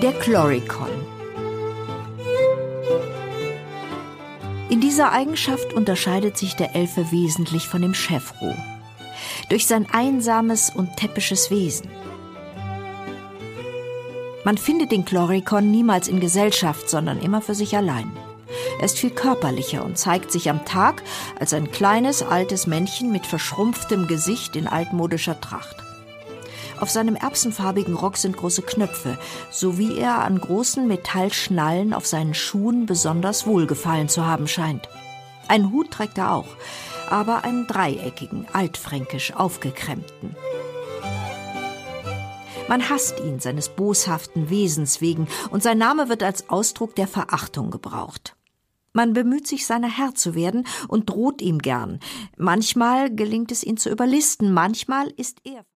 Der Chlorikon. In dieser Eigenschaft unterscheidet sich der Elfe wesentlich von dem Chevreau. Durch sein einsames und täppisches Wesen. Man findet den Chlorikon niemals in Gesellschaft, sondern immer für sich allein. Er ist viel körperlicher und zeigt sich am Tag als ein kleines, altes Männchen mit verschrumpftem Gesicht in altmodischer Tracht. Auf seinem erbsenfarbigen Rock sind große Knöpfe, so wie er an großen Metallschnallen auf seinen Schuhen besonders wohlgefallen zu haben scheint. Einen Hut trägt er auch, aber einen dreieckigen, altfränkisch aufgekrempten. Man hasst ihn seines boshaften Wesens wegen, und sein Name wird als Ausdruck der Verachtung gebraucht. Man bemüht sich, seiner Herr zu werden und droht ihm gern. Manchmal gelingt es ihn zu überlisten, manchmal ist er